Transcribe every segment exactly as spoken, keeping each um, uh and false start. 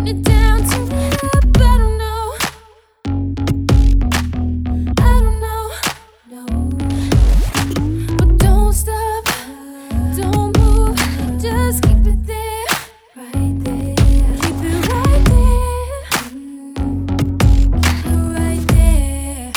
it down, turn it up. I don't know. I don't know. No. But don't stop. Don't move. Just keep it there. Right there. Keep it right there. Keep it right there.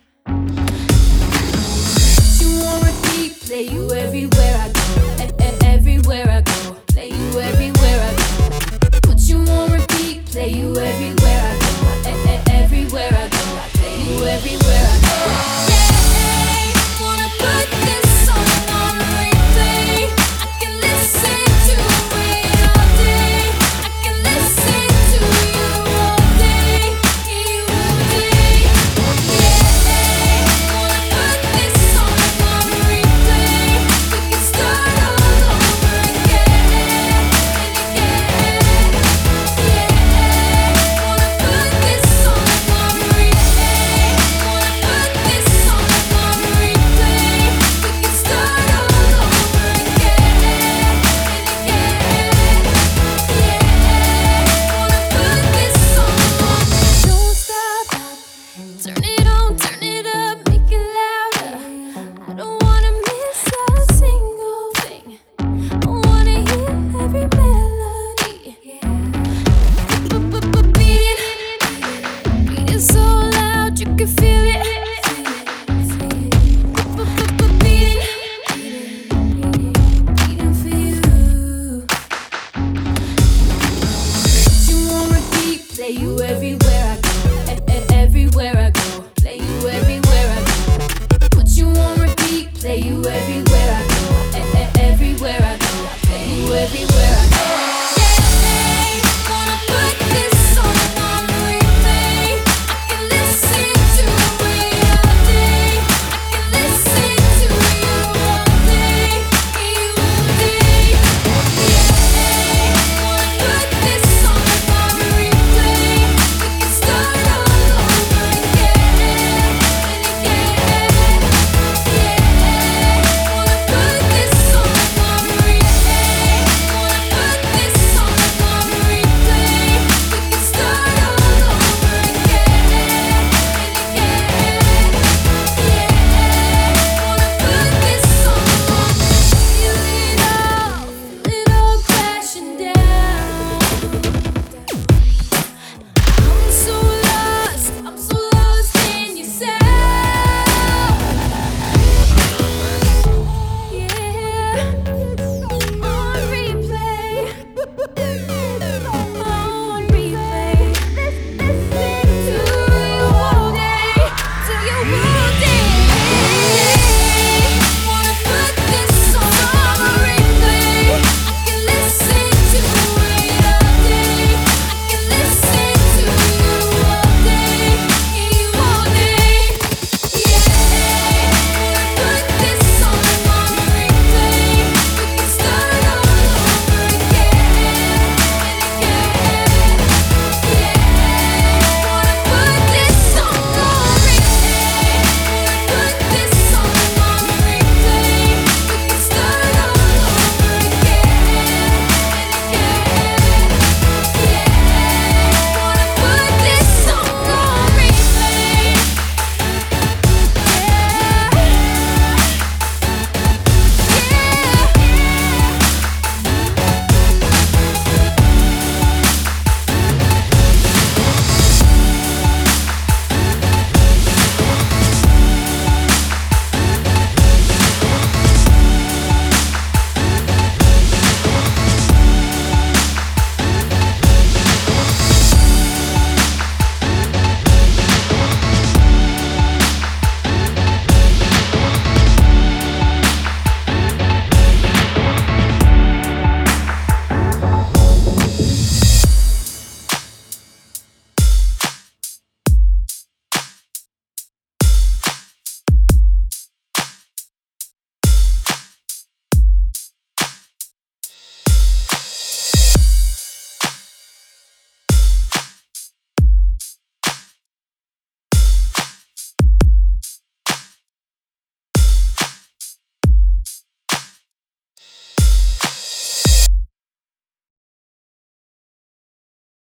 You on repeat, play you everywhere I go. E- e- everywhere I go. Play you everywhere I go. Put you on repeat, play you everywhere I go. E- e- everywhere I go. Play you everywhere I go. Yeah, wanna put this song on replay. I can listen to it all day. I can listen to you all day, you all day. Yeah, wanna put this song on replay. We can start all over again and again. Yeah, wanna put this song on replay. Wanna put this song on replay. We can start all over again and again. Yeah, wanna put this song on. Don't stop. Turn it on, turn it up, make it louder. I don't wanna miss a single thing. I wanna hear every melody. Beating, beating so loud you can feel it. Beating, beating for you. You on repeat, play you everywhere.